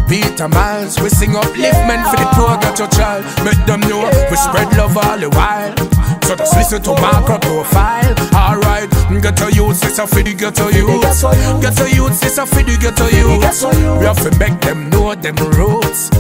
Peter Miles, we sing upliftment for the poor, got your child. Make them know we spread love all the while. So just listen to Marco profile. Alright, get a youth, it's a fiddy, get a youth. Get a youth, it's a fiddy, get a youth. We have to make them know them roots.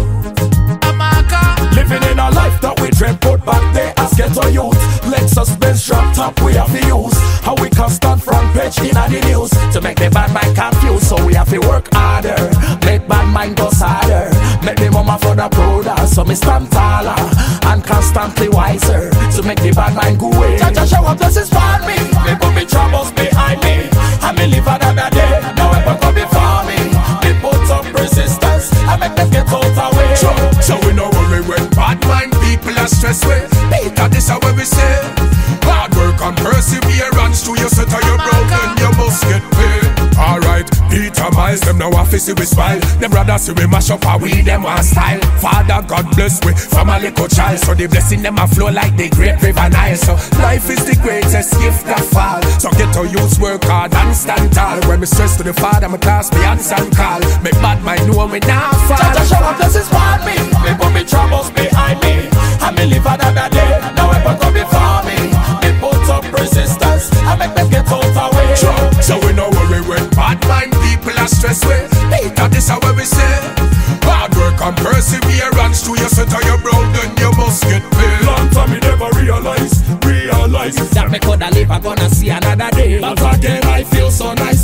Living in a life that we dread, put back there as ghetto youth. Lexus Benz drop top we have to use. How we constant front page in the news to make the bad mind confused. So we have to work harder, make bad mind go harder. Make the mama for the prouder, so me stand taller and constantly wiser to make the bad mind go away. Jah show up blessings for me, me put me troubles behind me, and me live another day. Now I come before me, me put up resistance, I make them get out away. So we know worry when bad mind people are stressed with. Peter, this is what we say. Hard work and perseverance to your set of your broken, you must get paid. Alright, Peter Miles, them now office we smile. Them brothers see we mash up our we them one style. Father God bless we from a little child, so the blessing them a flow like the great river Nile. So life is the greatest gift that fall. So get to use work hard and stand tall. When me stress to the Father, me class me answer and call. Make bad mind know me now fall. Jah show up blessings for me, me put me troubles behind me, and me live another day. Now I come before me, me put up resistance, I make them get out away. So we know worry when bad mind people are stressed with. Peter, this is what we say. Hard work and perseverance to your set of your broken, you must get paid. Long time me never realize that me coulda live, I gonna see another day. But again I feel so nice,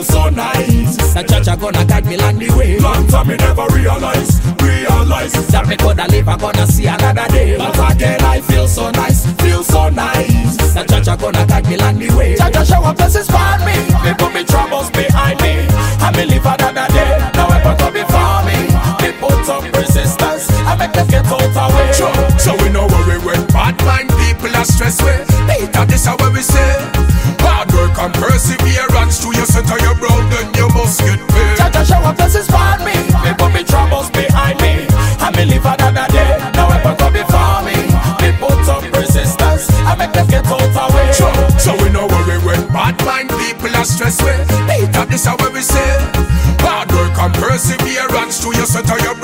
the church a gonna guide me along the way. Long time me never realize that me coulda live, I gonna see another day. But again I feel so nice, the church a gonna guide me along the way. Jah show up blessings for me, me put me troubles behind me, and me live another day. Now I come before me, me put up resistance, I make them get out away. So we know worry when bad mind people are stressed with. Peter, this is what we say. Hard work and perseverance to your set of your broken, you must get paid. Jah show up blessings for me, me put me troubles behind me, and me live another day. Now I come before me, me put up resistance, I make them get out away. So we know worry when bad mind people are stressed with. Peter, this is what we say. Hard work and perseverance to your set of your